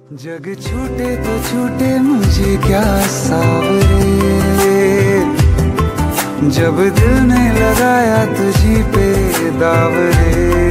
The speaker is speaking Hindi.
जग छूटे तो छूटे मुझे क्या सावरे, जब दिल ने लगाया तुझी पे दावरे।